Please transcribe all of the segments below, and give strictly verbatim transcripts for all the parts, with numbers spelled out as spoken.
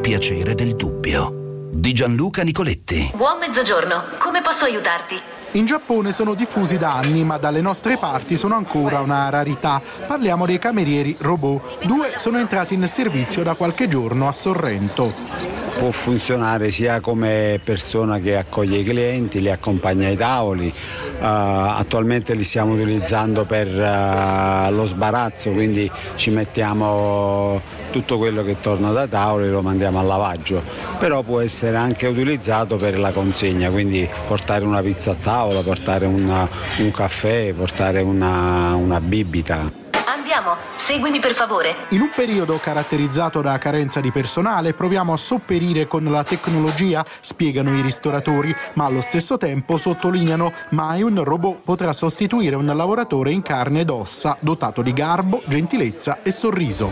piacere del dubbio. Di Gianluca Nicoletti. Buon mezzogiorno, come posso aiutarti? In Giappone sono diffusi da anni, ma dalle nostre parti sono ancora una rarità. Parliamo dei camerieri robot. Due sono entrati in servizio da qualche giorno a Sorrento. Può funzionare sia come persona che accoglie i clienti, li accompagna ai tavoli. Uh, attualmente li stiamo utilizzando per uh, lo sbarazzo, quindi ci mettiamo tutto quello che torna da tavolo e lo mandiamo al lavaggio. Però può essere anche utilizzato per la consegna, quindi portare una pizza a tavola, portare una, un caffè, portare una, una bibita. Andiamo, seguimi per favore. In un periodo caratterizzato da carenza di personale proviamo a sopperire con la tecnologia, spiegano i ristoratori, ma allo stesso tempo sottolineano: mai un robot potrà sostituire un lavoratore in carne ed ossa, dotato di garbo, gentilezza e sorriso.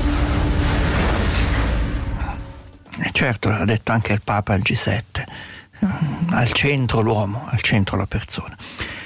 Certo, l'ha detto anche il Papa al G sette, al centro l'uomo, al centro la persona.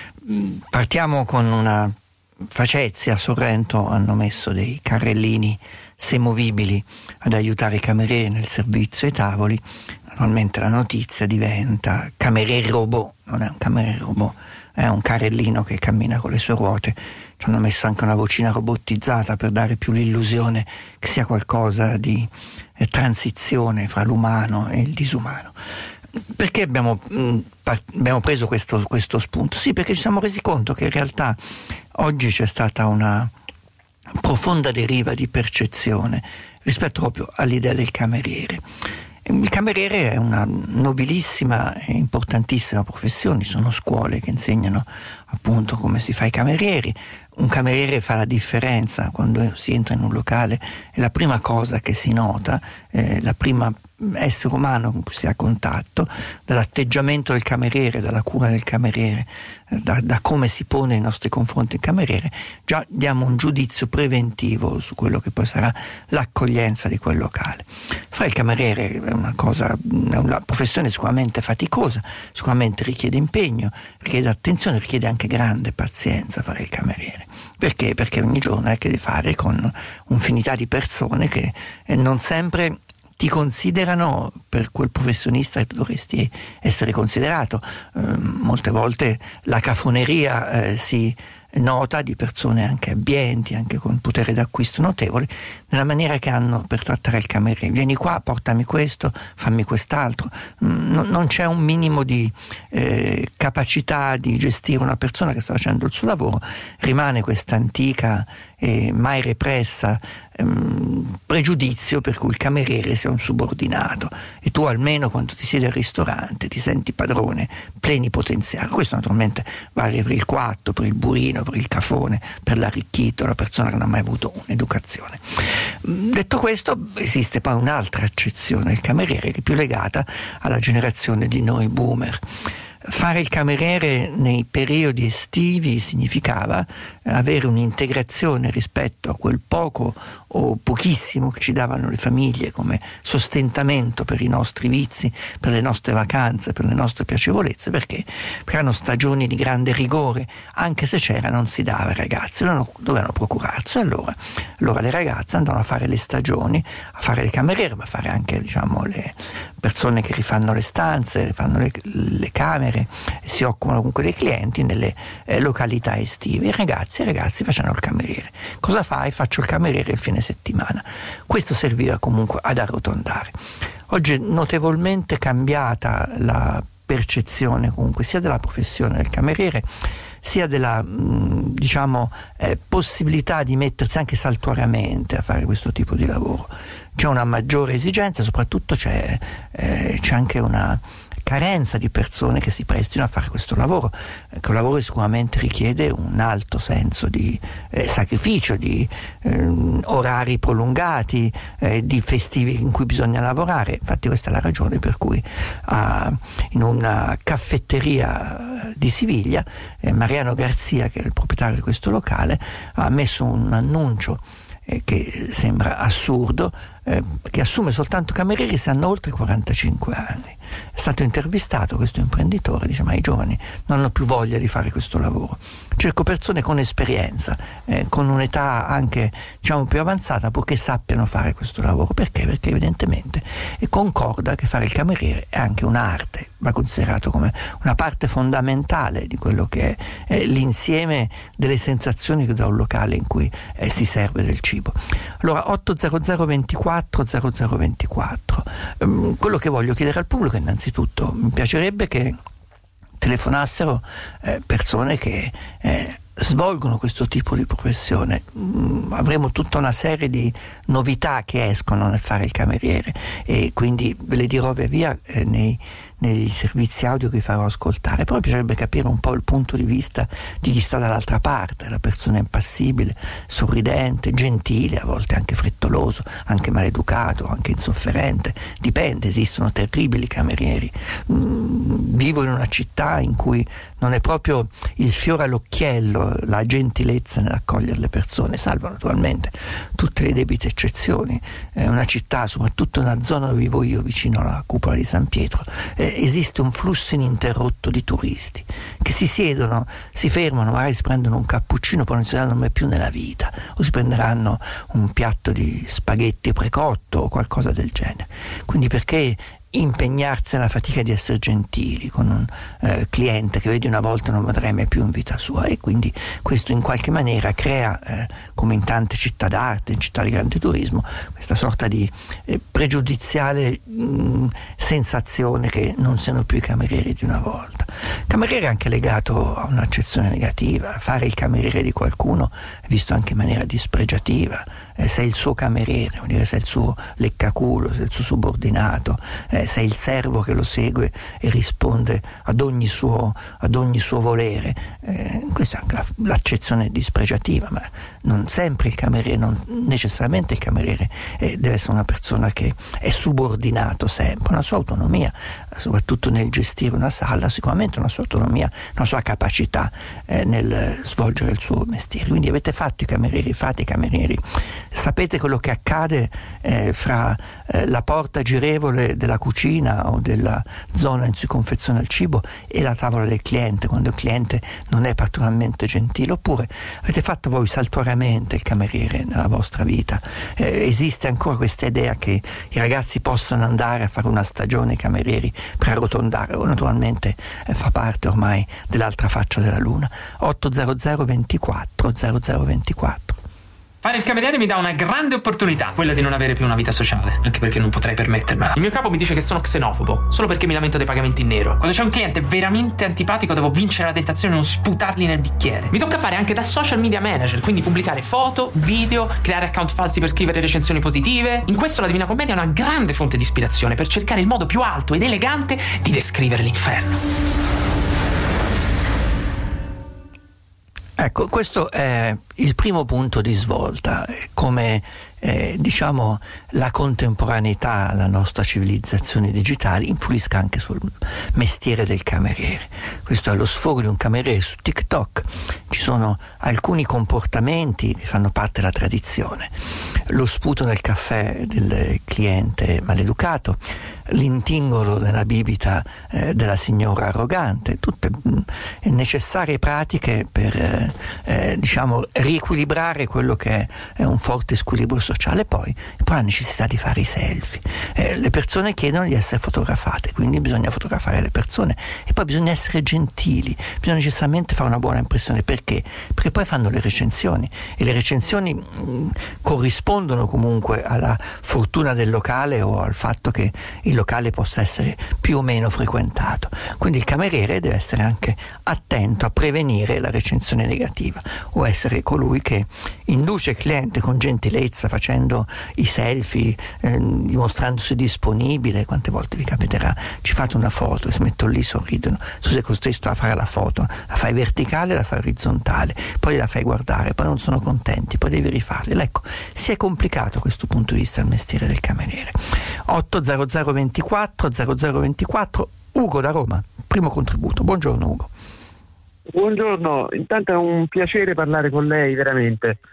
Partiamo con una facezia. A Sorrento hanno messo dei carrellini semovibili ad aiutare i camerieri nel servizio ai tavoli. Naturalmente la notizia diventa: cameriere robot. Non è un cameriere robot, è un carrellino che cammina con le sue ruote. Ci hanno messo anche una vocina robotizzata per dare più l'illusione che sia qualcosa di eh, transizione fra l'umano e il disumano. Perché abbiamo, mh, par- abbiamo preso questo, questo spunto? Sì, perché ci siamo resi conto che in realtà oggi c'è stata una profonda deriva di percezione rispetto proprio all'idea del cameriere. Il cameriere è una nobilissima e importantissima professione, sono scuole che insegnano appunto come si fa i camerieri. Un cameriere fa la differenza quando si entra in un locale, è la prima cosa che si nota, eh, la prima essere umano con cui si ha contatto, dall'atteggiamento del cameriere, dalla cura del cameriere, da, da come si pone nei nostri confronti il cameriere, già diamo un giudizio preventivo su quello che poi sarà l'accoglienza di quel locale. Fare il cameriere è una cosa, è una professione sicuramente faticosa, sicuramente richiede impegno, richiede attenzione, richiede anche grande pazienza fare il cameriere. Perché? Perché ogni giorno hai a che fare con un'infinità di persone che non sempre ti considerano per quel professionista che dovresti essere considerato. Eh, molte volte la cafoneria eh, si nota di persone anche abbienti, anche con potere d'acquisto notevole, nella maniera che hanno per trattare il cameriere. Vieni qua, portami questo, fammi quest'altro. Non, non c'è un minimo di eh, capacità di gestire una persona che sta facendo il suo lavoro. Rimane questa antica e mai repressa ehm, pregiudizio per cui il cameriere sia un subordinato e tu almeno quando ti siedi al ristorante ti senti padrone plenipotenziario. Questo naturalmente vale per il coatto, per il burino, per il cafone, per l'arricchito, la persona che non ha mai avuto un'educazione. Detto questo, esiste poi un'altra accezione del cameriere che è più legata alla generazione di noi boomer. Fare il cameriere nei periodi estivi significava avere un'integrazione rispetto a quel poco o pochissimo che ci davano le famiglie come sostentamento per i nostri vizi, per le nostre vacanze, per le nostre piacevolezze. Perché? Perché erano stagioni di grande rigore, anche se c'era non si dava ai ragazzi, dovevano, dovevano procurarsi. Allora, allora le ragazze andavano a fare le stagioni, a fare le cameriere, ma a fare anche, diciamo, le persone che rifanno le stanze, rifanno le, le camere, si occupano comunque dei clienti nelle eh, località estive. I ragazzi e i ragazzi facevano il cameriere. Cosa fai? Faccio il cameriere il fine settimana. Questo serviva comunque ad arrotondare. Oggi è notevolmente cambiata la percezione comunque sia della professione del cameriere sia della mh, diciamo eh, possibilità di mettersi anche saltuariamente a fare questo tipo di lavoro. C'è una maggiore esigenza, soprattutto c'è, eh, c'è anche una carenza di persone che si prestino a fare questo lavoro, che un lavoro che sicuramente richiede un alto senso di eh, sacrificio, di eh, orari prolungati, eh, di festivi in cui bisogna lavorare. Infatti questa è la ragione per cui ah, in una caffetteria di Siviglia eh, Mariano Garzia, che è il proprietario di questo locale, ha messo un annuncio che sembra assurdo, eh, che assume soltanto camerieri se hanno oltre quarantacinque anni. È stato intervistato questo imprenditore, dice: ma i giovani non hanno più voglia di fare questo lavoro, cerco persone con esperienza, eh, con un'età anche diciamo più avanzata, purché sappiano fare questo lavoro. Perché? Perché evidentemente e concorda che fare il cameriere è anche un'arte, va considerato come una parte fondamentale di quello che è eh, l'insieme delle sensazioni che dà un locale in cui eh, si serve del cibo. Allora otto zero zero ventiquattro zero zero ventiquattro, um, quello che voglio chiedere al pubblico innanzitutto, mi piacerebbe che telefonassero eh, persone che eh, svolgono questo tipo di professione. Mm, avremo tutta una serie di novità che escono nel fare il cameriere e quindi ve le dirò via via eh, nei negli servizi audio che farò ascoltare. Però mi piacerebbe capire un po' il punto di vista di chi sta dall'altra parte, la persona impassibile, sorridente, gentile, a volte anche frettoloso, anche maleducato, anche insofferente, dipende, esistono terribili camerieri. Mm, vivo in una città in cui non è proprio il fiore all'occhiello la gentilezza nell'accogliere le persone, salvo naturalmente tutte le debite eccezioni. È una città, soprattutto nella zona dove vivo io, vicino alla cupola di San Pietro, eh, esiste un flusso ininterrotto di turisti che si siedono, si fermano, magari si prendono un cappuccino, poi non si daranno mai più nella vita, o si prenderanno un piatto di spaghetti precotto o qualcosa del genere. Quindi perché impegnarsi nella fatica di essere gentili con un eh, cliente che vedi una volta non vedrai mai più in vita sua? E quindi questo in qualche maniera crea, eh, come in tante città d'arte, in città di grande turismo, questa sorta di eh, pregiudiziale mh, sensazione che non siano più i camerieri di una volta. Il cameriere è anche legato a un'accezione negativa. Fare il cameriere di qualcuno è visto anche in maniera dispregiativa. Eh, sei il suo cameriere, vuol dire sei il suo leccaculo, sei il suo subordinato, eh, sei il servo che lo segue e risponde ad ogni suo, ad ogni suo volere. Eh, questa è anche la, l'accezione dispregiativa, ma non sempre il cameriere, non necessariamente il cameriere eh, deve essere una persona che è subordinato sempre, una sua autonomia, soprattutto nel gestire una sala, sicuramente una sua autonomia, una sua capacità eh, nel svolgere il suo mestiere. Quindi avete fatto i camerieri, fate i camerieri, sapete quello che accade eh, fra eh, la porta girevole della cucina o della zona in cui si confeziona il cibo e la tavola del cliente, quando il cliente non è particolarmente gentile. Oppure avete fatto voi saltuariamente il cameriere nella vostra vita? Eh, esiste ancora questa idea che i ragazzi possono andare a fare una stagione ai camerieri per arrotondare, o naturalmente eh, fa parte ormai dell'altra faccia della luna? otto zero zero ventiquattro zero zero ventiquattro. Fare il cameriere mi dà una grande opportunità, quella di non avere più una vita sociale, anche perché non potrei permettermela. Il mio capo mi dice che sono xenofobo solo perché mi lamento dei pagamenti in nero. Quando c'è un cliente veramente antipatico devo vincere la tentazione di non sputargli nel bicchiere. Mi tocca fare anche da social media manager, quindi pubblicare foto, video, creare account falsi per scrivere recensioni positive. In questo la Divina Commedia è una grande fonte di ispirazione per cercare il modo più alto ed elegante di descrivere l'inferno. Ecco, questo è il primo punto di svolta, come eh, diciamo la contemporaneità, la nostra civilizzazione digitale influisca anche sul mestiere del cameriere. Questo è lo sfogo di un cameriere su TikTok. Ci sono alcuni comportamenti che fanno parte della tradizione: lo sputo nel caffè del cliente maleducato, l'intingolo nella bibita eh, della signora arrogante, tutte mh, necessarie pratiche per eh, eh, diciamo riequilibrare quello che è un forte squilibrio sociale. Poi, poi la necessità di fare i selfie. Eh, le persone chiedono di essere fotografate, quindi bisogna fotografare le persone, e poi bisogna essere gentili, bisogna necessariamente fare una buona impressione. Perché? Perché poi fanno le recensioni, e le recensioni mh, corrispondono comunque alla fortuna del locale o al fatto che il locale possa essere più o meno frequentato. Quindi il cameriere deve essere anche attento a prevenire la recensione negativa, o essere colui che induce il cliente con gentilezza, facendo i selfie, eh, dimostrandosi disponibile. Quante volte vi capiterà, ci fate una foto e si mettono lì, sorridono, tu sei costretto a fare la foto, la fai verticale, la fai orizzontale, poi la fai guardare, poi non sono contenti, poi devi rifarla. Ecco, si è complicato a questo punto di vista il mestiere del cameriere. otto zero zero ventiquattro zero zero ventiquattro. Ugo da Roma, primo contributo. Buongiorno Ugo. Buongiorno, intanto è un piacere parlare con lei, veramente.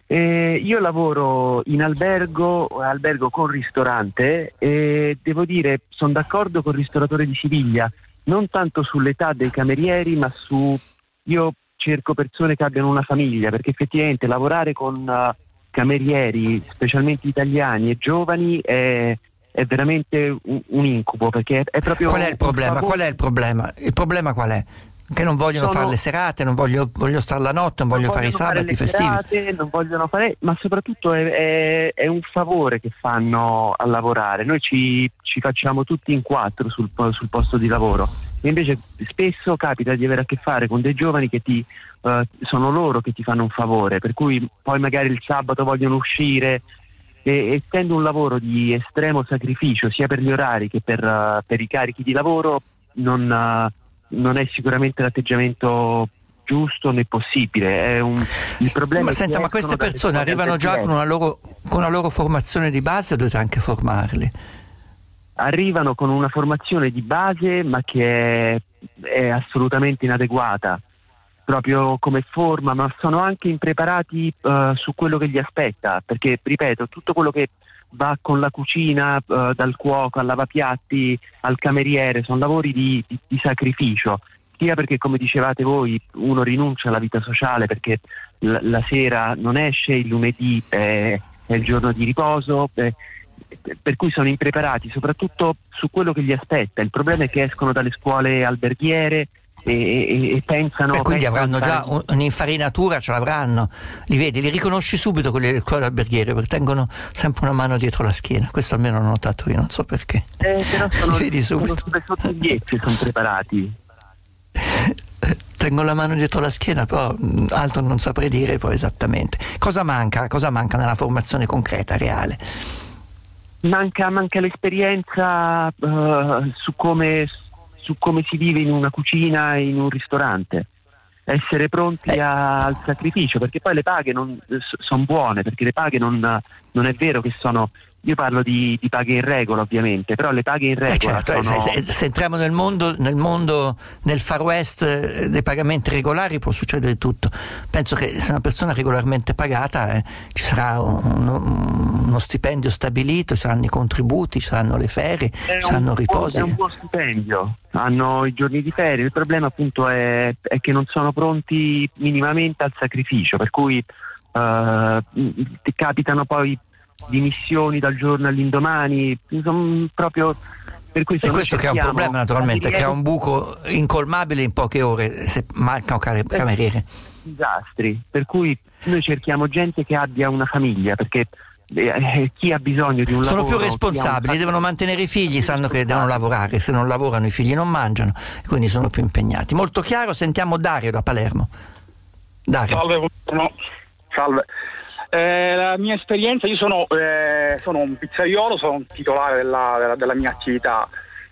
Eh, io lavoro in albergo, albergo con ristorante e devo dire, sono d'accordo col ristoratore di Siviglia, non tanto sull'età dei camerieri, ma su, io cerco persone che abbiano una famiglia, perché effettivamente lavorare con uh, camerieri, specialmente italiani e giovani, è, è veramente un, un incubo, perché è proprio... Qual è il problema? favore... Qual è il problema? Il problema qual è? Che non vogliono Sono... fare le serate, non voglio, voglio stare la notte, non, non voglio fare i sabati fare festivi. Serate, non vogliono fare, ma soprattutto è, è, è un favore che fanno a lavorare. Noi ci, ci facciamo tutti in quattro sul, sul posto di lavoro, e invece spesso capita di avere a che fare con dei giovani che ti uh, sono loro che ti fanno un favore, per cui poi magari il sabato vogliono uscire, e essendo un lavoro di estremo sacrificio sia per gli orari che per, uh, per i carichi di lavoro, non uh, non è sicuramente l'atteggiamento giusto né possibile. È un, il problema ma è senta, che ma queste persone arrivano già diverse. con una, loro, con una loro formazione di base o dovete anche formarli? Arrivano con una formazione di base, ma che è, è assolutamente inadeguata proprio come forma, ma sono anche impreparati uh, su quello che gli aspetta, perché ripeto, tutto quello che va con la cucina, uh, dal cuoco al lavapiatti al cameriere, sono lavori di, di, di sacrificio, sia perché, come dicevate voi, uno rinuncia alla vita sociale perché l- la sera non esce, il lunedì è, è il giorno di riposo, eh, per cui sono impreparati soprattutto su quello che gli aspetta. Il problema è che escono dalle scuole alberghiere e, e, e pensano... E quindi pensano avranno già fare... un'infarinatura, ce l'avranno, li vedi, li riconosci subito quelli delle scuole alberghiere, perché tengono sempre una mano dietro la schiena. Questo almeno l'ho notato io, non so perché. Eh, però sono, li vedi subito. Sono sottogliezzi, sono preparati. Tengo la mano dietro la schiena, però altro non saprei dire poi esattamente. Cosa manca? Cosa manca nella formazione concreta, reale? Manca, manca l'esperienza uh, su come su come si vive in una cucina, in un ristorante, essere pronti eh. a, al sacrificio, perché poi le paghe non sono buone, perché le paghe non, non è vero che sono, io parlo di, di paghe in regola ovviamente, però le paghe in regola eh certo, sono... se, se, se entriamo nel mondo, nel mondo, nel far west dei pagamenti regolari può succedere tutto. Penso che se una persona è regolarmente pagata eh, ci sarà uno, uno stipendio stabilito, ci saranno i contributi, ci saranno le ferie, ci saranno riposi. È un buon stipendio, hanno i giorni di ferie, il problema appunto è, è che non sono pronti minimamente al sacrificio, per cui uh, ti capitano poi dimissioni dal giorno all'indomani, insomma, proprio per cui e questo crea un problema naturalmente, crea un buco incolmabile in poche ore se mancano cameriere. Disastri, per cui noi cerchiamo gente che abbia una famiglia, perché eh, chi ha bisogno di un sono lavoro, più responsabili, devono mantenere i figli, sanno che devono lavorare, se non lavorano i figli non mangiano, quindi sono più impegnati. Molto chiaro. Sentiamo Dario da Palermo. Dario. Salve, no. Salve. Eh, la mia esperienza, io sono, eh, sono un pizzaiolo, sono un titolare della, della, della mia attività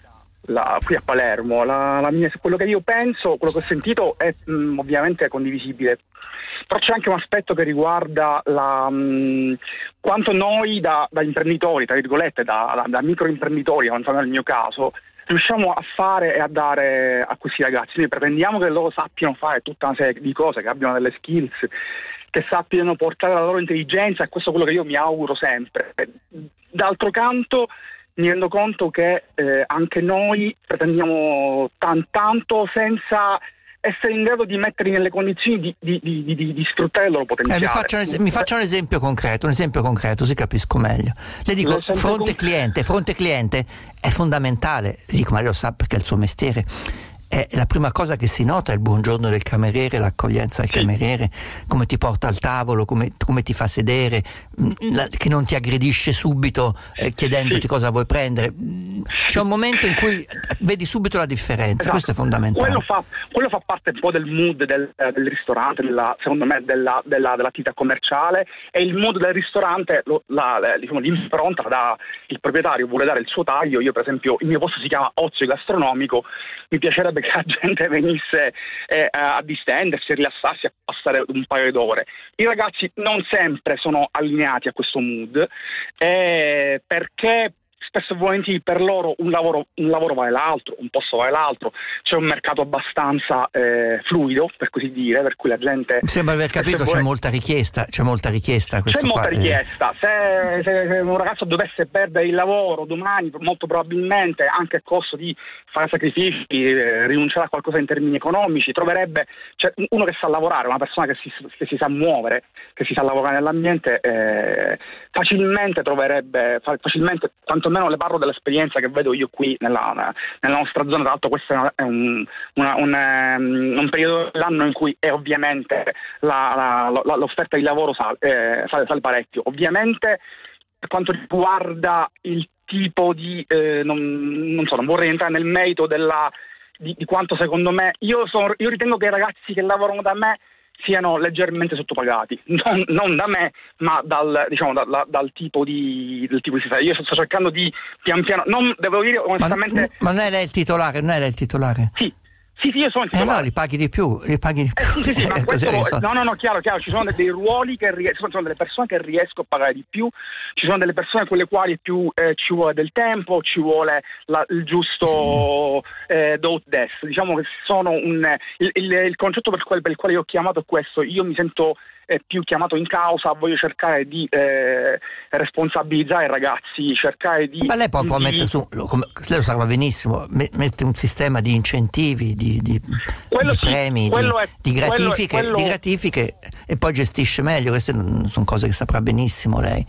la, qui a Palermo. La, la mia, quello che io penso, quello che ho sentito è mh, ovviamente condivisibile, però c'è anche un aspetto che riguarda la, mh, quanto noi da, da imprenditori, tra virgolette, da, da, da microimprenditori, avanzando nel mio caso, riusciamo a fare e a dare a questi ragazzi. Noi pretendiamo che loro sappiano fare tutta una serie di cose, che abbiano delle skills, che sappiano portare la loro intelligenza, e questo è quello che io mi auguro sempre. D'altro canto mi rendo conto che eh, anche noi pretendiamo tan tanto senza essere in grado di metterli nelle condizioni di, di, di, di, di sfruttare il loro potenziale. Eh, mi, faccia un, mi faccia un esempio concreto, un esempio concreto, si capisco meglio. Le dico, fronte con... cliente, fronte cliente è fondamentale. Le dico, ma lei lo sa perché è il suo mestiere. È la prima cosa che si nota è il buongiorno del cameriere, l'accoglienza del sì. cameriere, come ti porta al tavolo, come, come ti fa sedere, la, che non ti aggredisce subito eh, chiedendoti sì. cosa vuoi prendere. C'è un momento in cui vedi subito la differenza, esatto. Questo è fondamentale. Quello fa, quello fa parte un po' del mood del, del ristorante, della, secondo me della, della, dell'attività commerciale, e il mood del ristorante, lo, la, diciamo, l'impronta da il proprietario vuole dare il suo taglio. Io per esempio, il mio posto si chiama Ozio Gastronomico, mi piacerebbe che la gente venisse eh, a distendersi, a rilassarsi, a passare un paio d'ore. I ragazzi non sempre sono allineati a questo mood, eh, perché spesso e volentieri per loro un lavoro, un lavoro vale l'altro, un posto vale l'altro, c'è un mercato abbastanza eh, fluido, per così dire, per cui la gente... Mi sembra aver capito, c'è molta richiesta, c'è molta richiesta. C'è molta qua, richiesta, eh... se, se un ragazzo dovesse perdere il lavoro domani, molto probabilmente anche a costo di fare sacrifici, eh, rinunciare a qualcosa in termini economici, troverebbe, cioè, uno che sa lavorare, una persona che si, che si sa muovere, che si sa lavorare nell'ambiente, eh, facilmente troverebbe, facilmente, quantomeno le parlo dell'esperienza che vedo io qui nella, nella nostra zona. Tra l'altro questo è un, una, un, um, un periodo dell'anno in cui è ovviamente la, la, la, l'offerta di lavoro sale, eh, sale, sale parecchio. Ovviamente per quanto riguarda il tipo di, eh, non, non so, non vorrei entrare nel merito della, di, di quanto secondo me, io, sono, io ritengo che i ragazzi che lavorano da me siano leggermente sottopagati, non, non da me, ma dal, diciamo, da, da, dal tipo di del tipo di sistema. Io sto cercando di pian piano, non devo dire onestamente. Ma, ma non è lei il titolare, non è lei il titolare? Sì. Sì, sì, io sono il Eh titolare. no, li paghi di più, li paghi di più. Eh, sì, sì, sì, ma Eh, questo, così no, no, no, chiaro, chiaro, ci sono dei, dei ruoli che riesco, ci sono delle persone che riesco a pagare di più, ci sono delle persone con le quali più eh, ci vuole del tempo, ci vuole la, il giusto sì. eh, do ut des. Diciamo che sono un il, il, il concetto per, quel, per il quale io ho chiamato è questo. Io mi sento è più chiamato in causa, voglio cercare di eh, responsabilizzare i ragazzi, cercare di... Ma lei può, di... può mettere su, come, lei lo sa benissimo, mette un sistema di incentivi, di, di, di sì, premi, di, è, di gratifiche, quello, quello... di gratifiche e poi gestisce meglio. Queste sono cose che saprà benissimo lei,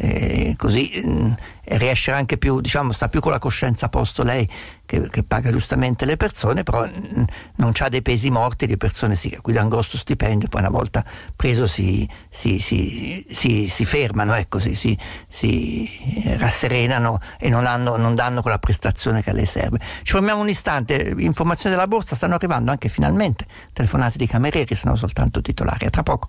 e così mh, riesce anche più, diciamo, sta più con la coscienza a posto lei, che, che paga giustamente le persone, però mh, non c'ha dei pesi morti di persone sì, a cui dà un grosso stipendio, poi una volta preso si, si, si, si, si fermano, ecco, si, si, si rasserenano e non, hanno, non danno quella prestazione che a lei serve. Ci fermiamo un istante, informazioni della borsa, stanno arrivando anche finalmente telefonate di camerieri, se no soltanto titolari. A tra poco.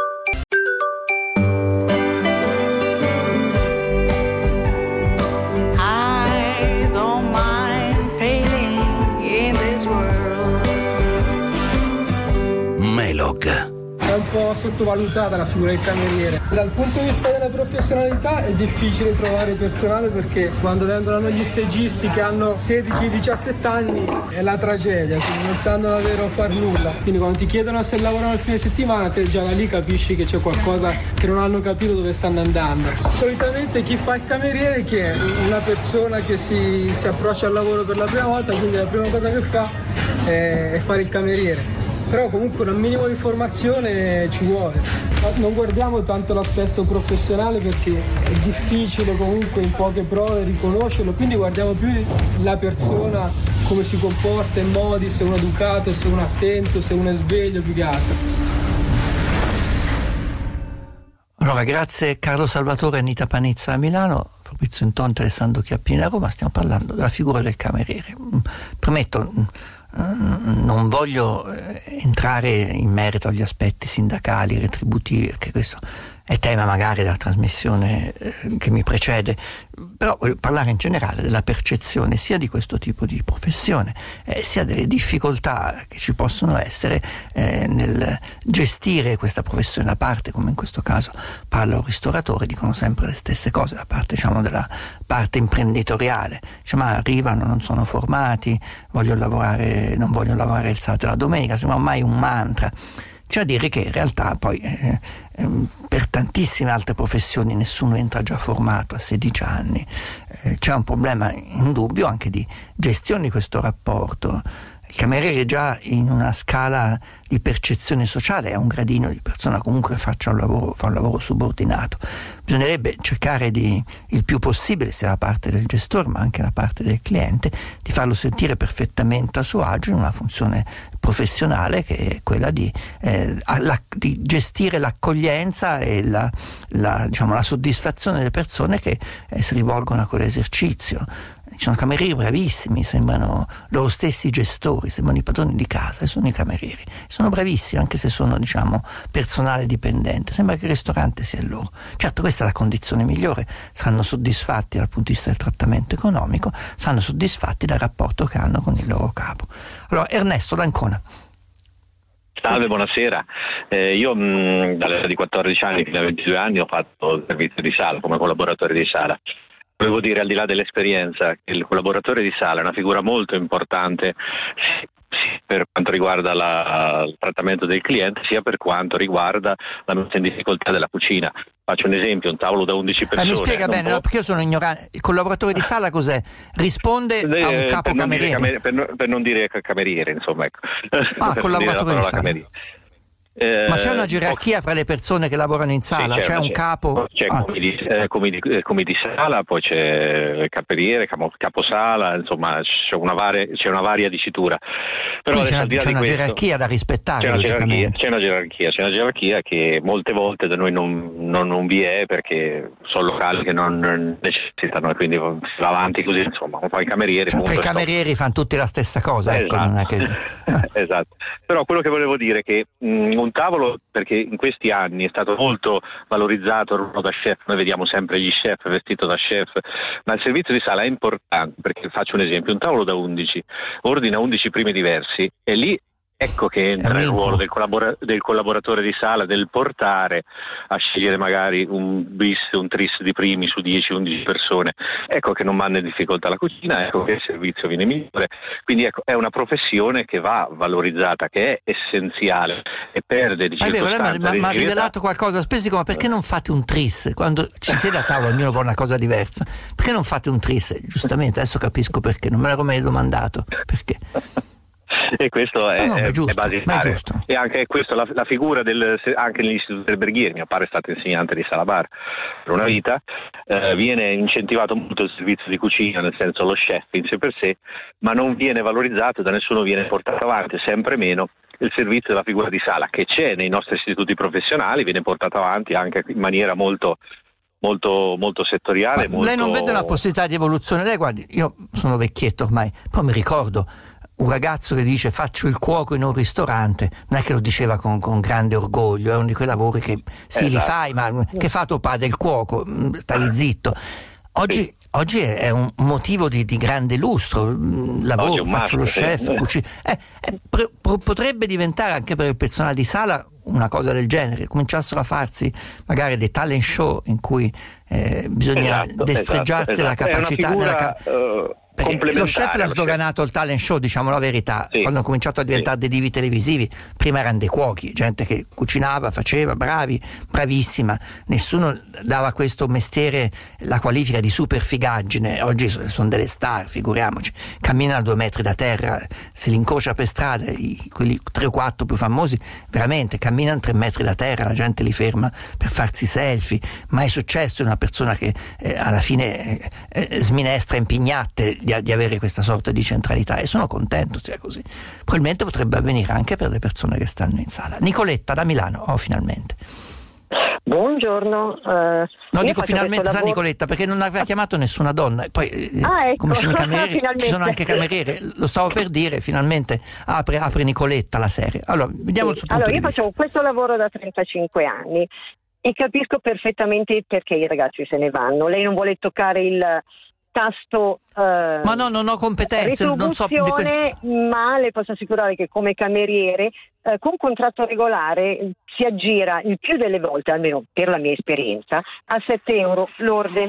Melog. È un po' sottovalutata la figura del cameriere. Dal punto di vista della professionalità è difficile trovare personale, perché quando vengono gli stagisti che hanno sedici diciassette anni è la tragedia, quindi non sanno davvero far nulla. Quindi quando ti chiedono se lavorano il fine settimana, te già da lì capisci che c'è qualcosa che non hanno capito dove stanno andando. Solitamente chi fa il cameriere che è una persona che si, si approccia al lavoro per la prima volta, quindi la prima cosa che fa è, è fare il cameriere. Però comunque un minimo di formazione ci vuole. Non guardiamo tanto l'aspetto professionale perché è difficile comunque in poche prove riconoscerlo, quindi guardiamo più la persona, come si comporta, in modi, se uno è educato, se uno è attento, se uno è sveglio, più che altro. Allora, grazie Carlo Salvatore e Anita Panizza a Milano, Fabrizio Intonte e Alessandro Chiappini a Roma. Stiamo parlando della figura del cameriere. Premetto, non voglio entrare in merito agli aspetti sindacali, retributivi, perché questo è tema magari della trasmissione che mi precede, però voglio parlare in generale della percezione sia di questo tipo di professione eh, sia delle difficoltà che ci possono essere eh, nel gestire questa professione. Da parte, come in questo caso parla un ristoratore, dicono sempre le stesse cose, da parte, diciamo, della parte imprenditoriale, cioè, ma arrivano, non sono formati, vogliono lavorare, non vogliono lavorare il sabato e la domenica, sembra ormai un mantra. C'è da dire che in realtà poi eh, eh, per tantissime altre professioni nessuno entra già formato a sedici anni, eh, c'è un problema indubbio anche di gestione di questo rapporto. Il cameriere già in una scala di percezione sociale è un gradino di persona comunque faccia un lavoro, fa un lavoro subordinato. Bisognerebbe cercare di, il più possibile, sia da parte del gestore ma anche da parte del cliente, di farlo sentire perfettamente a suo agio in una funzione professionale che è quella di, eh, la, di gestire l'accoglienza e la, la, diciamo, la soddisfazione delle persone che eh, si rivolgono a quell'esercizio. Ci sono camerieri bravissimi, sembrano loro stessi gestori, sembrano i padroni di casa e sono i camerieri. Sono bravissimi anche se sono, diciamo, personale dipendente, sembra che il ristorante sia il loro. Certo, questa è la condizione migliore, saranno soddisfatti dal punto di vista del trattamento economico, saranno soddisfatti dal rapporto che hanno con il loro capo. Allora, Ernesto d'Ancona. Salve, buonasera. Eh, io mh, dall'età di quattordici anni fino a ventidue anni ho fatto il servizio di sala come collaboratore di sala. volevo dire, al di là dell'esperienza, che il collaboratore di sala è una figura molto importante per quanto riguarda la, il trattamento del cliente, sia per quanto riguarda la messa in difficoltà della cucina. Faccio un esempio, un tavolo da undici persone. Ma mi spiega bene, può... no, perché io sono ignorante. Il collaboratore di sala cos'è? Risponde eh, a un capo per cameriere? Camer- per, no, per non dire cameriere, insomma. Ecco. Ah, collaboratore di sala. Cameriere. Eh, Ma c'è una gerarchia fra le persone che lavorano in sala? Sì, c'è, c'è un c'è, capo? C'è ah. come, di, eh, come, di, eh, come di sala, poi c'è il cameriere, capo, caposala, insomma c'è una, varia, c'è una varia dicitura. Però c'è una, c'è una questo, gerarchia da rispettare, c'è una gerarchia, logicamente. c'è una gerarchia, c'è una gerarchia che molte volte da noi non, non, non vi è, perché sono locali che non necessitano e quindi si va avanti così, insomma. Poi i camerieri... Cioè, i camerieri fanno tutti la stessa cosa, ecco, esatto. Non è che... Esatto. Però quello che volevo dire è che mh, un tavolo, perché in questi anni è stato molto valorizzato il ruolo da chef, noi vediamo sempre gli chef vestito da chef, ma il servizio di sala è importante, perché faccio un esempio, un tavolo da undici ordina undici primi diversi e lì ecco che entra il ruolo del, collabora- del collaboratore di sala, del portare a scegliere magari un bis, un tris di primi su dieci undici persone. Ecco che non manda in difficoltà la cucina, ecco che il servizio viene migliore. Quindi ecco, è una professione che va valorizzata, che è essenziale e perde di circostanza. Ma mi ha rivelato qualcosa, spesso dico, ma perché non fate un tris? Quando ci siede a tavola ognuno vuole una cosa diversa. Perché non fate un tris? Giustamente, adesso capisco perché, non me l'ero mai domandato. Perché? E questo è, no, no, è, giusto, è basilare. È giusto. E anche questo, la, la figura del, anche nell'istituto del Berghieri, mio padre è stato insegnante di sala bar per una vita, eh, viene incentivato molto il servizio di cucina, nel senso lo chef in sé per sé, ma non viene valorizzato, da nessuno viene portato avanti, sempre meno il servizio della figura di sala, che c'è nei nostri istituti professionali, viene portato avanti anche in maniera molto molto molto settoriale. Molto... Lei non vede una possibilità di evoluzione? Lei guardi, io sono vecchietto ormai, poi mi ricordo un ragazzo che dice faccio il cuoco in un ristorante, non è che lo diceva con, con grande orgoglio, è uno di quei lavori che sì, esatto. Li fai, ma che fa tuo padre il cuoco, stavi zitto. Oggi, sì. Oggi è un motivo di, di grande lustro, lavoro, faccio lo chef, sì. cucino. Eh, eh, pro, potrebbe diventare anche per il personale di sala una cosa del genere, cominciassero a farsi magari dei talent show in cui eh, bisogna esatto, destreggiarsi esatto, la capacità figura, della cap- uh... Perché lo chef l'ha sdoganato il talent show, diciamo la verità, sì. Quando hanno cominciato a diventare sì. dei divi televisivi, prima erano dei cuochi, gente che cucinava, faceva, bravi, bravissima, nessuno dava a questo mestiere la qualifica di super figaggine, oggi sono delle star, figuriamoci, camminano a due metri da terra, se li incrocia per strada, i, quelli tre o quattro più famosi, veramente camminano tre metri da terra, la gente li ferma per farsi selfie, ma è successo una persona che eh, alla fine eh, eh, sminestra in pignatte Di, di avere questa sorta di centralità, e sono contento sia così. Probabilmente potrebbe avvenire anche per le persone che stanno in sala. Nicoletta da Milano, oh finalmente. Buongiorno. Uh, no, dico finalmente sa lavoro... Nicoletta, perché non aveva chiamato nessuna donna. Poi ah, ecco. Come sono i camerieri, ci sono anche cameriere. Lo stavo per dire, finalmente apre, apre Nicoletta la serie. Allora, vediamo sì. il suo punto allora, di io vista. Faccio questo lavoro da trentacinque anni e capisco perfettamente perché i ragazzi se ne vanno. Lei non vuole toccare il tasto eh, ma no, non ho competenze, non so di questo. Ma le posso assicurare che come cameriere eh, con contratto regolare si aggira il più delle volte, almeno per la mia esperienza, a sette euro lorde.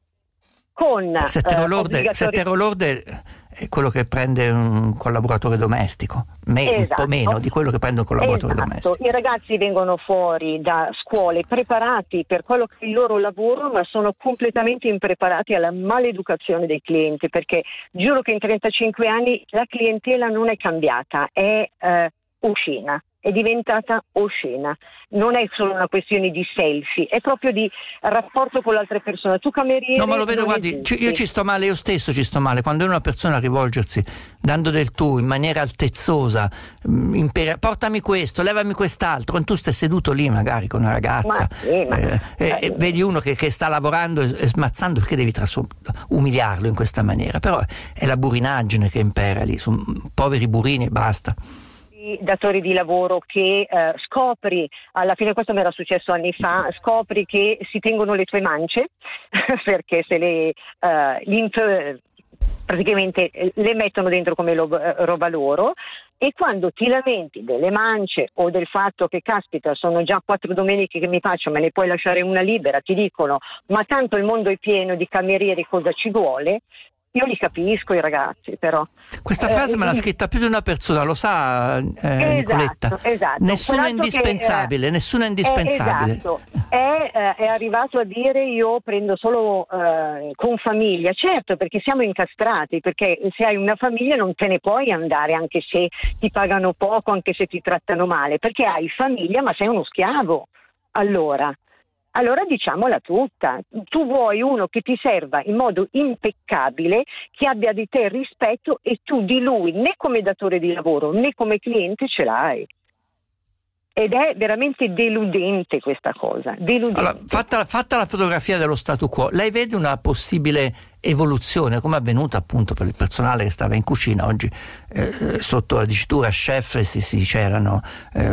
Con sette euro eh, lorde, obbligatori... sette euro lorde è quello che prende un collaboratore domestico, Me- esatto. un po' meno di quello che prende un collaboratore esatto. domestico. I ragazzi vengono fuori da scuole preparati per quello che è il loro lavoro, ma sono completamente impreparati alla maleducazione dei clienti, perché giuro che in trentacinque anni la clientela non è cambiata, è eh, oscena. È diventata oscena, non è solo una questione di selfie, è proprio di rapporto con l'altra persona. Tu cameriere no, ma lo vedo, guardi, ci, io ci sto male, io stesso ci sto male quando è una persona a rivolgersi dando del tu in maniera altezzosa, impera, portami questo, levami quest'altro, quando tu stai seduto lì magari con una ragazza, ma sì, ma... Eh, eh, eh, vedi uno che, che sta lavorando e, e smazzando, perché devi trasform- umiliarlo in questa maniera? Però è la burinaggine che impera lì, sono poveri burini e basta. Datori di lavoro che eh, scopri, alla fine questo mi era successo anni fa, scopri che si tengono le tue mance perché se le eh, praticamente le mettono dentro come lo, roba loro, E quando ti lamenti delle mance o del fatto che caspita sono già quattro domeniche che mi faccio, me ne puoi lasciare una libera, ti dicono ma tanto il mondo è pieno di camerieri, cosa ci vuole? Io li capisco i ragazzi, però. Questa frase eh, me l'ha scritta più di una persona, lo sa eh, esatto, Nicoletta? Esatto. Nessuno è indispensabile, che, eh, nessuno è indispensabile. È, esatto. è, eh, è arrivato a dire io prendo solo eh, con famiglia, certo, perché siamo incastrati, perché se hai una famiglia non te ne puoi andare anche se ti pagano poco, anche se ti trattano male, perché hai famiglia ma sei uno schiavo. Allora... Allora diciamola tutta, tu vuoi uno che ti serva in modo impeccabile, che abbia di te rispetto e tu di lui né come datore di lavoro né come cliente ce l'hai. Ed è veramente deludente questa cosa. Deludente. Allora, fatta, fatta la fotografia dello statu quo, lei vede una possibile evoluzione, come è avvenuta appunto per il personale che stava in cucina oggi eh, sotto la dicitura chef si, si c'erano eh,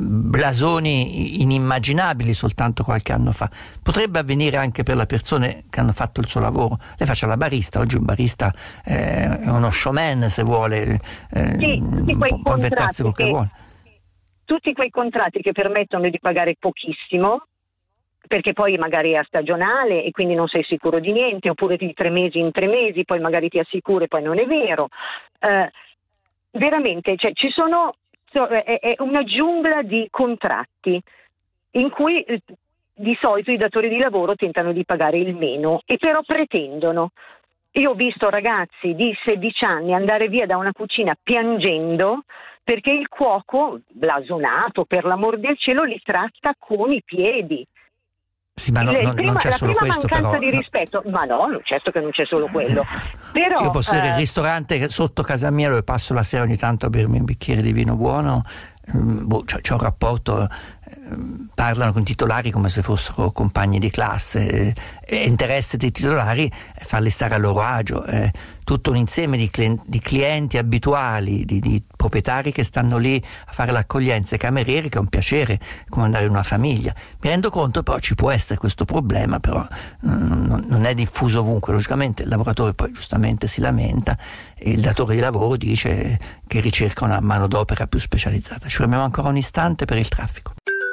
blasoni inimmaginabili soltanto qualche anno fa. Potrebbe avvenire anche per le persone che hanno fatto il suo lavoro. Lei faccia la barista, oggi un barista eh, è uno showman se vuole, eh, sì, può, può inventarsi quel che, che vuole. Tutti quei contratti che permettono di pagare pochissimo, perché poi magari è a stagionale e quindi non sei sicuro di niente, oppure di tre mesi in tre mesi, poi magari ti assicuro e poi non è vero. Eh, veramente, cioè, ci sono, è, è una giungla di contratti in cui eh, di solito i datori di lavoro tentano di pagare il meno e però pretendono. Io ho visto ragazzi di sedici anni andare via da una cucina piangendo perché il cuoco, blasonato per l'amor del cielo, li tratta con i piedi. Sì, ma no, il, non, prima, non c'è la solo prima questo, mancanza però. di rispetto, ma no, certo che non c'è solo quello. Però, io posso dire, eh, il ristorante sotto casa mia dove passo la sera ogni tanto a bermi un bicchiere di vino buono, boh, c'è, c'è un rapporto, eh, parlano con i titolari come se fossero compagni di classe, e interesse dei titolari è farli stare a loro agio, eh, tutto un insieme di, clienti, di clienti abituali, di, di proprietari che stanno lì a fare l'accoglienza, e camerieri che è un piacere, come andare in una famiglia. Mi rendo conto però ci può essere questo problema, però non, non è diffuso ovunque. Logicamente il lavoratore poi giustamente si lamenta e il datore di lavoro dice che ricerca una manodopera più specializzata. Ci fermiamo ancora un istante per il traffico.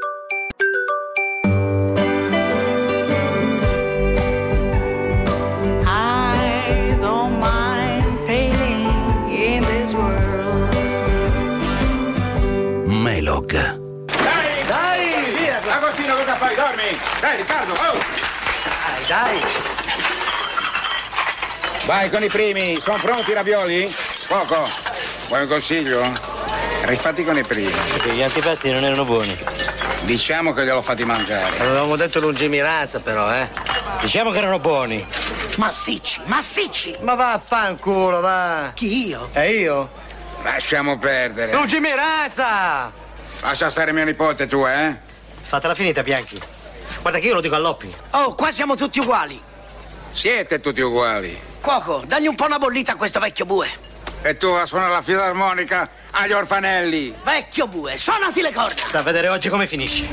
Melog. Dai, dai, via! Agostino, cosa fai? Dormi! Dai, Riccardo, oh! Dai, dai! Vai con i primi, sono pronti i ravioli? Poco. Vuoi un consiglio? Rifatti con i primi. Perché gli antipasti non erano buoni. Diciamo che gliel'ho fatti mangiare. Avevamo detto lungimiranza però, eh. Diciamo che erano buoni. Massicci, massicci! Ma va a fanculo, va! Chi, io? E io? Lasciamo perdere. Lungimiranza! Lascia stare mio nipote tu, eh? Fatela finita, Bianchi. Guarda che io lo dico a Loppi. Oh, qua siamo tutti uguali. Siete tutti uguali. Cuoco, dagli un po' una bollita a questo vecchio bue. E tu a suonare la filarmonica agli orfanelli. Vecchio bue, suonati le corna. Sta a vedere oggi come finisce.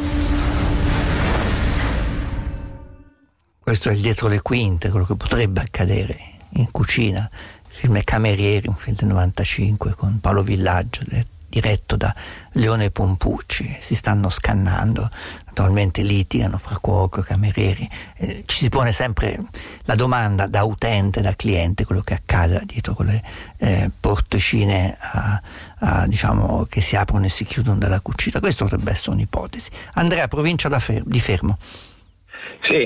Questo è il dietro le quinte, quello che potrebbe accadere in cucina. Il film è Camerieri, un film del novantacinque con Paolo Villaggio, diretto da Leone Pompucci. Si stanno scannando, naturalmente litigano fra cuoco e camerieri. Eh, ci si pone sempre la domanda da utente, da cliente, quello che accade dietro quelle eh, porticine a, a, diciamo, che si aprono e si chiudono dalla cucina. Questo potrebbe essere un'ipotesi. Andrea, provincia da Fer- di Fermo. Sì.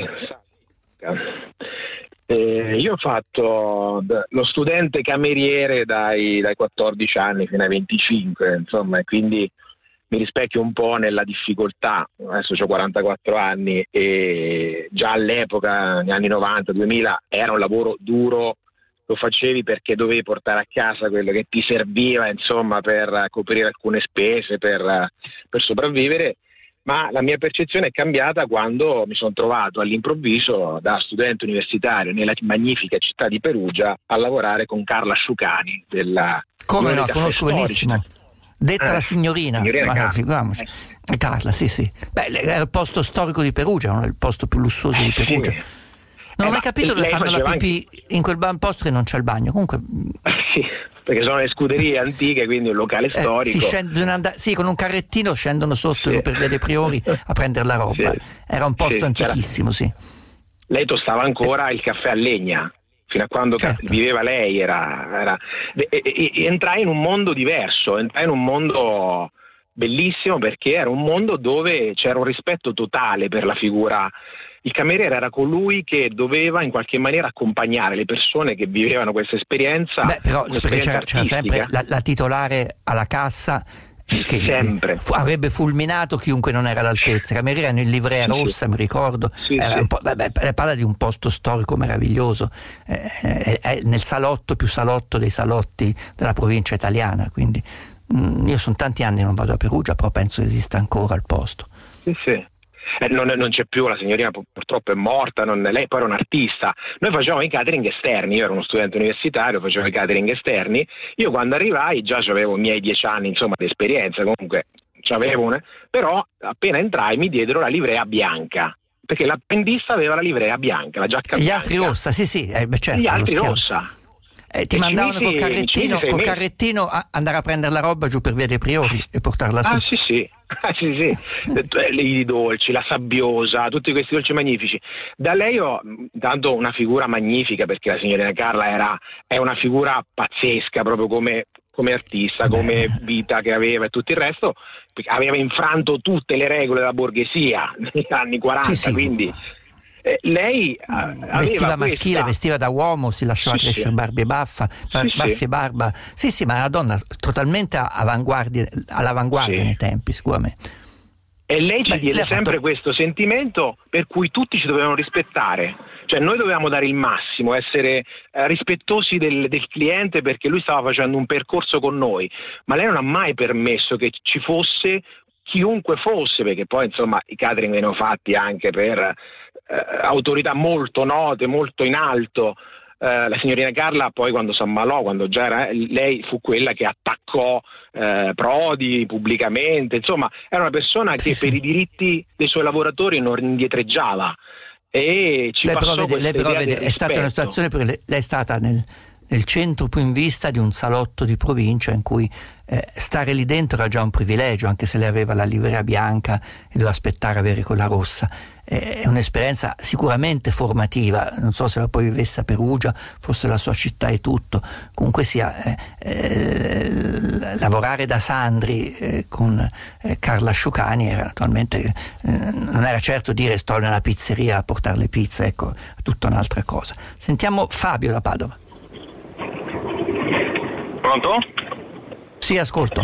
Eh, io ho fatto lo studente cameriere dai, dai quattordici anni fino ai venticinque, insomma, e quindi mi rispecchio un po' nella difficoltà. Adesso ho quarantaquattro anni e già all'epoca, negli anni novanta duemila, era un lavoro duro, lo facevi perché dovevi portare a casa quello che ti serviva, insomma, per coprire alcune spese, per, per sopravvivere. Ma la mia percezione è cambiata quando mi sono trovato all'improvviso da studente universitario nella magnifica città di Perugia a lavorare con Carla Sciucani della Come no, conosco benissimo. Detta eh, la signorina, signorina ma figuriamoci. Eh. Carla, sì, sì. Beh, era il posto storico di Perugia, non è il posto più lussuoso eh, di Perugia. Sì. Non eh, ho mai capito dove fanno la pipì anche in quel posto che non c'è il bagno. Comunque sì. perché sono le scuderie antiche, quindi un locale storico. Eh, si scende, andare, sì, con un carrettino scendono sotto sì. giù per via dei Priori a prendere la roba. Sì. Era un posto sì, antichissimo, sì. Lei tostava ancora il caffè a legna. Fino a quando certo. viveva lei era, era e, e, e entrai in un mondo diverso, entrai in un mondo bellissimo, perché era un mondo dove c'era un rispetto totale per la figura. Il cameriere era colui che doveva in qualche maniera accompagnare le persone che vivevano questa esperienza. Beh, però perché c'era, c'era sempre la, la titolare alla cassa che sempre fu, avrebbe fulminato chiunque non era all'altezza. I camerieri erano in livrea sì, rossa, sì. mi ricordo. Sì, era sì. Un po', vabbè, parla di un posto storico meraviglioso, eh, è nel salotto più salotto dei salotti della provincia italiana. Quindi mh, io sono tanti anni che non vado a Perugia, però penso esista ancora il posto. Sì, sì. Eh, non, non c'è più, la signorina purtroppo è morta, non, lei poi era un artista. Noi facevamo i catering esterni, io ero uno studente universitario, facevo i catering esterni. Io quando arrivai già avevo i miei dieci anni insomma di esperienza, comunque c'avevo una, però appena entrai mi diedero la livrea bianca, perché l'apprendista aveva la livrea bianca, la giacca bianca. Gli altri rossa, sì sì, eh, beh, certo, gli altri rossa. Eh, ti e mandavano col carrettino, col carrettino a andare a prendere la roba giù per via dei Priori e portarla su. Ah sì sì, ah, sì, sì. I dolci, la sabbiosa, tutti questi dolci magnifici. Da lei ho tanto una figura magnifica, perché la signorina Carla era è una figura pazzesca proprio come, come artista, come vita che aveva e tutto il resto. Aveva infranto tutte le regole della borghesia negli anni quaranta, sì, sì. quindi... Eh, lei uh, vestiva maschile, questa... vestiva da uomo, si lasciava sì, crescere sì. barba e baffa, bar- sì, baffi sì. e barba. Sì, sì, ma è una donna totalmente avanguardia, all'avanguardia sì. nei tempi, sicuramente. E lei ci Beh, diede lei sempre fatto... questo sentimento per cui tutti ci dovevano rispettare. Cioè noi dovevamo dare il massimo, essere eh, rispettosi del, del cliente, perché lui stava facendo un percorso con noi, ma lei non ha mai permesso che ci fosse chiunque fosse, perché poi insomma i catering venivano fatti anche per eh, autorità molto note, molto in alto. Eh, la signorina Carla poi quando si ammalò, quando già era, lei fu quella che attaccò eh, Prodi pubblicamente, insomma era una persona che sì, per sì. i diritti dei suoi lavoratori non indietreggiava. E ci lei passò però vede, lei però vede, è stata una situazione, perché lei, lei è stata nel, nel centro più in vista di un salotto di provincia in cui eh, stare lì dentro era già un privilegio, anche se lei aveva la livrea bianca e doveva aspettare avere quella rossa. Eh, è un'esperienza sicuramente formativa, non so se la poi vivesse a Perugia, fosse la sua città e tutto, comunque sia eh, eh, lavorare da Sandri eh, con eh, Carla Sciucani era naturalmente eh, non era certo dire sto nella pizzeria a portare le pizze, ecco, tutta un'altra cosa. Sentiamo Fabio da Padova. Pronto? Sì, ascolto.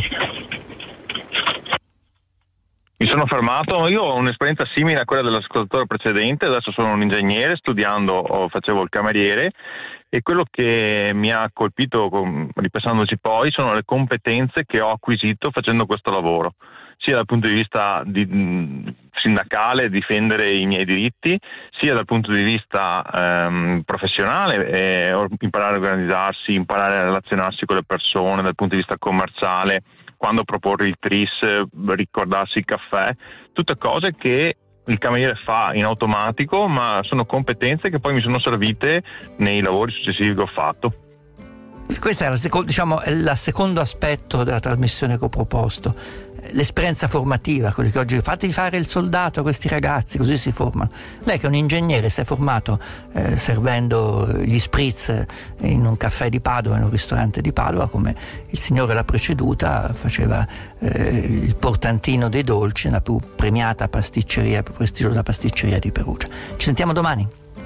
Mi sono fermato, io ho un'esperienza simile a quella dell'ascoltatore precedente, adesso sono un ingegnere, studiando facevo il cameriere, e quello che mi ha colpito, ripensandoci poi, sono le competenze che ho acquisito facendo questo lavoro, sia dal punto di vista di, mh, sindacale, difendere i miei diritti, sia dal punto di vista ehm, professionale, eh, imparare a organizzarsi, imparare a relazionarsi con le persone, dal punto di vista commerciale, quando proporre il tris, ricordarsi il caffè, tutte cose che il cameriere fa in automatico, ma sono competenze che poi mi sono servite nei lavori successivi che ho fatto. Questo è il secondo, diciamo, il secondo aspetto della trasmissione che ho proposto, l'esperienza formativa, quello che oggi fate fare il soldato a questi ragazzi, così si formano. Lei che è un ingegnere si è formato eh, servendo gli spritz in un caffè di Padova, in un ristorante di Padova, come il signore l'ha preceduta, faceva eh, il portantino dei dolci nella più premiata pasticceria, più prestigiosa pasticceria di Perugia. Ci sentiamo domani.